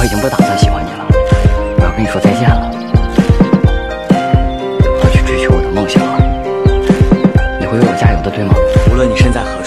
我已经不打算喜欢你了，我要跟你说再见了。我要去追求我的梦想了，你会为我加油的，对吗？ 无论你身在何